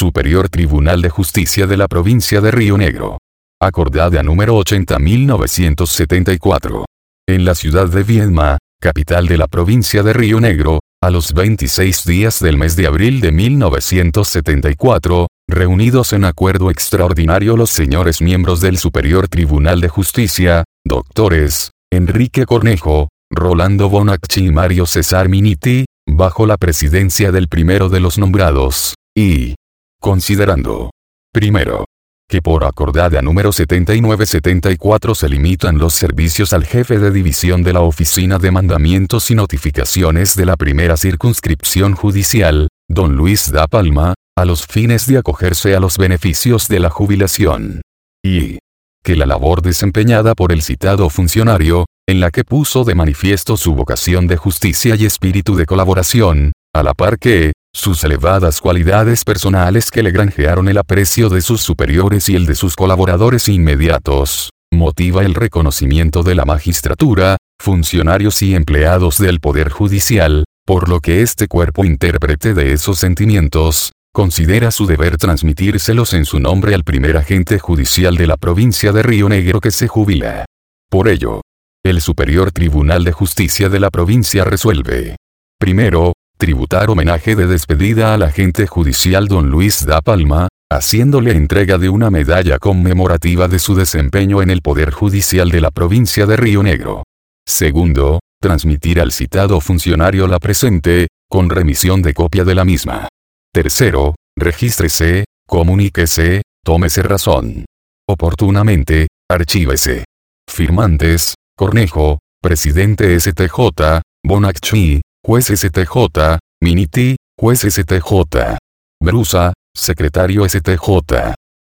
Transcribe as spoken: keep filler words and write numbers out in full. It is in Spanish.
Superior Tribunal de Justicia de la Provincia de Río Negro. Acordada número ochenta mil novecientos setenta y cuatro. En la ciudad de Viedma, capital de la provincia de Río Negro, a los veintiséis días del mes de abril de mil novecientos setenta y cuatro, reunidos en acuerdo extraordinario los señores miembros del Superior Tribunal de Justicia, doctores Enrique Cornejo, Rolando Bonacci y Mario César Miniti, bajo la presidencia del primero de los nombrados, y considerando, primero, que por acordada número setenta y nueve setenta y cuatro se limitan los servicios al jefe de división de la Oficina de Mandamientos y Notificaciones de la primera circunscripción judicial, don Luis da Palma, a los fines de acogerse a los beneficios de la jubilación. Y que la labor desempeñada por el citado funcionario, en la que puso de manifiesto su vocación de justicia y espíritu de colaboración, a la par que, sus elevadas cualidades personales que le granjearon el aprecio de sus superiores y el de sus colaboradores inmediatos, motiva el reconocimiento de la magistratura, funcionarios y empleados del Poder Judicial, por lo que este cuerpo intérprete de esos sentimientos, considera su deber transmitírselos en su nombre al primer agente judicial de la provincia de Río Negro que se jubila. Por ello, el Superior Tribunal de Justicia de la provincia resuelve: primero, tributar homenaje de despedida al agente judicial don Luis da Palma, haciéndole entrega de una medalla conmemorativa de su desempeño en el Poder Judicial de la provincia de Río Negro. Segundo, transmitir al citado funcionario la presente, con remisión de copia de la misma. Tercero, regístrese, comuníquese, tómese razón. Oportunamente, archívese. Firmantes: Cornejo, presidente S T J, Bonacci, juez S T J, Miniti, juez S T J. Brusa, secretario S T J.